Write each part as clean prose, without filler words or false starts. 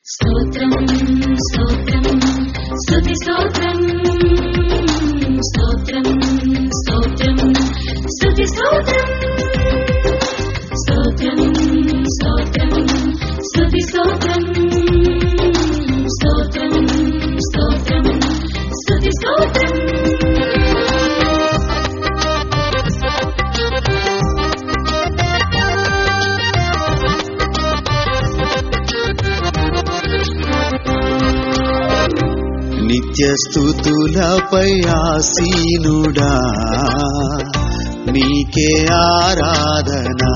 స్తోత్రం స్తోత్రం స్తుతి స్తోత్రం స్తోత్రం స్తోత్రం స్తుతి స్తోత్రం స్తోత్రం స్తోత్రం స్తుతి స్తోత్రం స్తోత్రం స్తోత్రం స్తుతి స్తోత్రం నిత్య స్తుతులపై ఆసీనుడా నీకే ఆరాధనా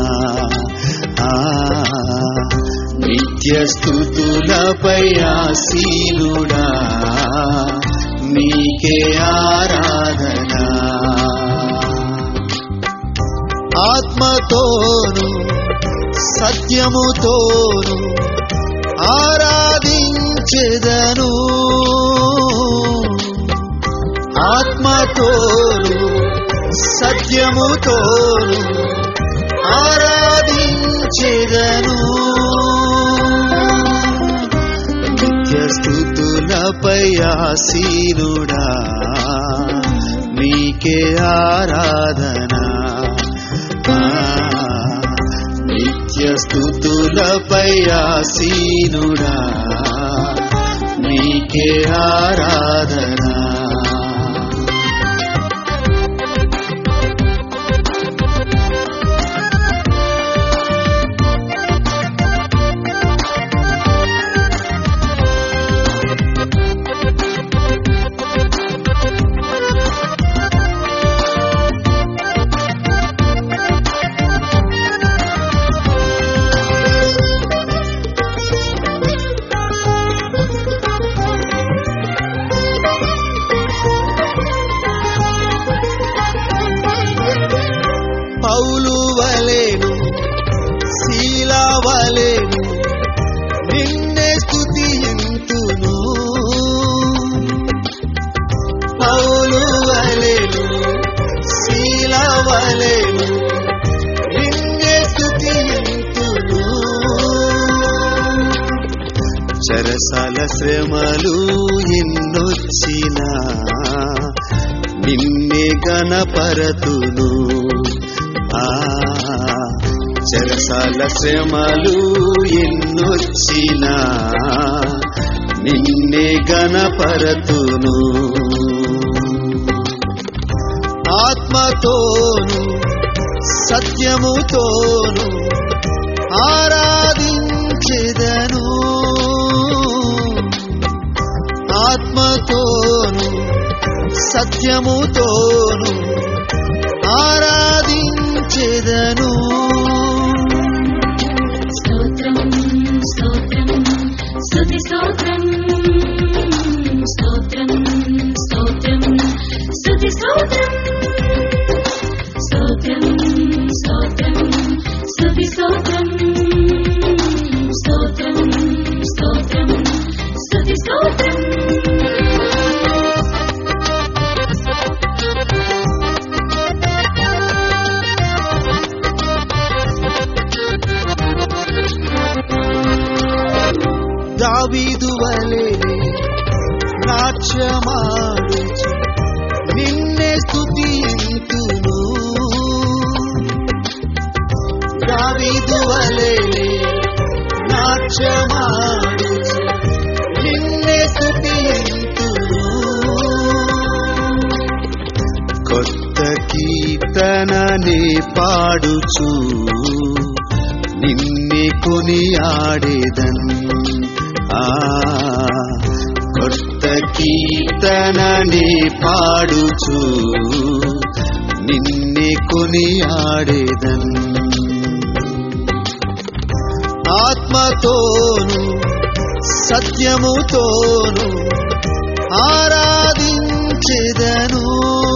నిత్య స్తుతులపై ఆసీనుడా నీకే ఆరాధనా ఆత్మతోను సత్యముతోను ఆరాధించెదను ఆత్మతోను సత్యముతోను ఆరాధించెదను నిత్య స్తుతులపై ఆసీనుడా నీకే ఆరాధనా నిత్య స్తుతులపై ఆసీనుడా నీకే ఆరాధనా పౌలు వలెను శీలా వలెను నిన్నే స్తుతింతును పౌలు వలెను శీలా వలెను నిన్నే స్తుతింతును చెరసాల శ్రమలు ఎన్నొచ్చినా నిన్నే గణపరతును చెరసాల శ్రమలు ఎన్నొచ్చినా నిన్నే గణపరతును ఆత్మతోను సత్యముతోను ఆరాధించెదను ఆత్మతోను సత్యముతోను ఆరాధించెదను స్తోత్రం స్తోత్రం స్తుతి స్తోత్రం స్తోత్రం స్తోత్రం స్తుతి స్తోత్రం స్తోత్రం స్తోత్రం స్తుతి స్తోత్రం స్తోత్రం స్తోత్రం స్తుతి స్తోత్రం దావీదు వలె నాట్యమాడుచు నిన్నే స్తుతింతును దావీదు వలె నాట్యమాడుచు నిన్నే స్తుతింతును కొత్త కీర్తననే పాడుచు నిన్నే కొనియాడేదన్ కొత్త కీర్తననే పాడుచు నిన్నే కొనియాడేదన్ ఆత్మతోను సత్యముతోను ఆరాధించెదను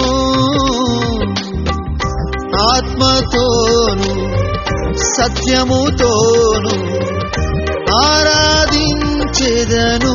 ఆత్మతోను సత్యముతోను ఆరాధించెదను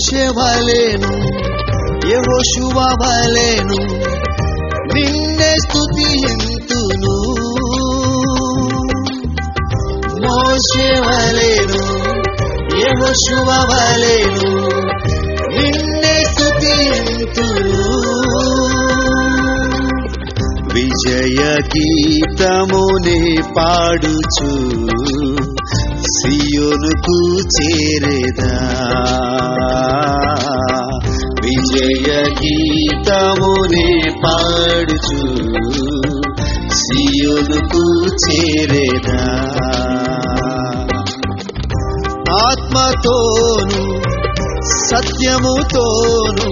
మోషే వలెను యెహోషువ వలెను నిన్నే స్తుతింతును. మోషే వలెను యెహోషువ వలెను నిన్నే స్తుతింతును. విజయ గీతమునే పాడుచు సియోనుకు చేరేదా. విజయ గీతమునే పాడుచు సియోనుకు చేరేదా. ఆత్మతోను సత్యముతోను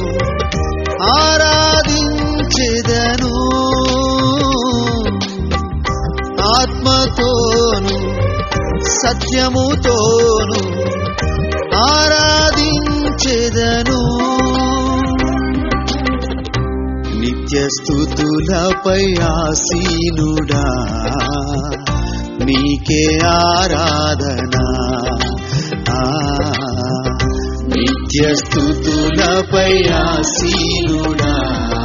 ఆరాధించెదను. ఆత్మతోను సత్యముతోను ఆరాధించెదను. నిత్య స్తుతులపై ఆసీనుడా నీకే ఆరాధన. నిత్య స్తుతులపై ఆసీనుడా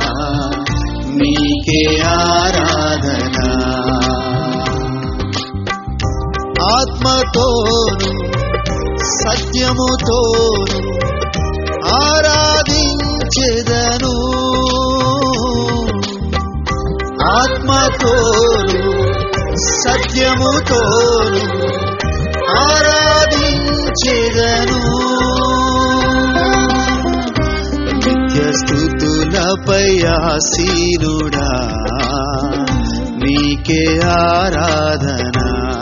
నీకే ఆరాధన. ఆత్మతోను సత్యముతోను ఆరాధించెదను. ఆత్మతోను సత్యముతోను ఆరాధించెదను. నిత్య స్తుతులపై ఆసీనుడా నీకే ఆరాధన.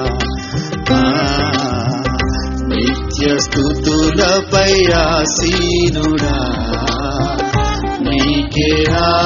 నిత్య స్తుతులపై ఆసీనుడా నీకే